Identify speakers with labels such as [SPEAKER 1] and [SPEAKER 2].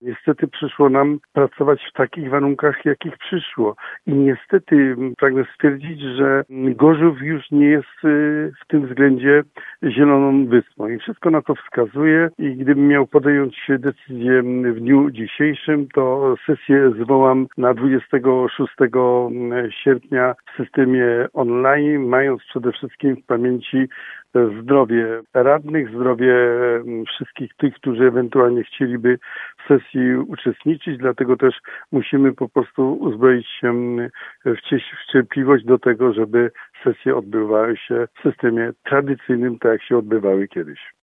[SPEAKER 1] Niestety przyszło nam pracować w takich warunkach, jakich przyszło. I niestety pragnę stwierdzić, że Gorzów już nie jest w tym względzie zieloną wyspą. I wszystko na to wskazuje. I gdybym miał podjąć decyzję w dniu dzisiejszym, to sesję zwołam na 26 sierpnia w systemie online, mając przede wszystkim w pamięci zdrowie radnych, zdrowie wszystkich tych, którzy ewentualnie chcieliby w sesji uczestniczyć. Dlatego też musimy po prostu uzbroić się w cierpliwość do tego, żeby sesje odbywały się w systemie tradycyjnym, tak jak się odbywały kiedyś.